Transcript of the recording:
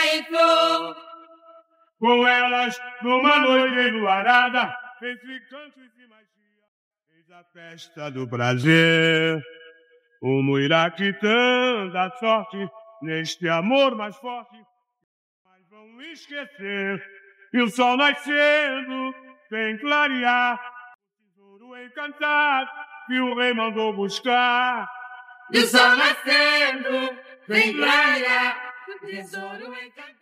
já entrou. Com elas, numa noite enluarada, entre cantos e magia, fez a festa do prazer. O muiraquitã da sorte, neste amor mais forte, mas vão esquecer. E o sol nascendo, vem clarear, o tesouro encantado que o rei mandou buscar. E o sol nascendo, vem clarear, o tesouro encantado.